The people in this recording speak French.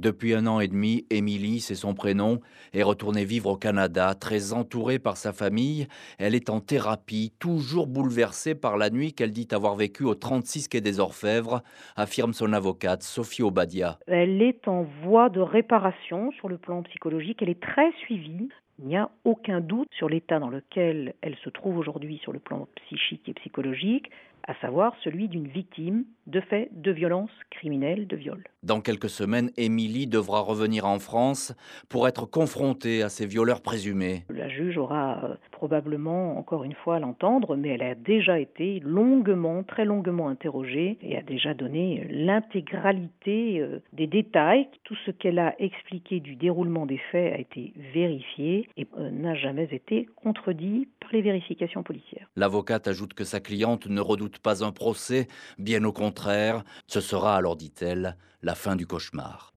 Depuis 1 an et demi, Émilie, c'est son prénom, est retournée vivre au Canada, très entourée par sa famille. Elle est en thérapie, toujours bouleversée par la nuit qu'elle dit avoir vécue au 36 quai des Orfèvres, affirme son avocate Sophie Obadia. Elle est en voie de réparation sur le plan psychologique. Elle est très suivie. Il n'y a aucun doute sur l'état dans lequel elle se trouve aujourd'hui sur le plan psychique et psychologique, à savoir celui d'une victime de faits de violence criminelle, de viol. Dans quelques semaines, Émilie devra revenir en France pour être confrontée à ses violeurs présumés. La juge aura probablement encore une fois à l'entendre, mais elle a déjà été longuement, très longuement interrogée et a déjà donné l'intégralité des détails. Tout ce qu'elle a expliqué du déroulement des faits a été vérifié et n'a jamais été contredit par les vérifications policières. L'avocate ajoute que sa cliente ne redoute pas un procès, bien au contraire. Ce sera alors, dit-elle, la fin du cauchemar.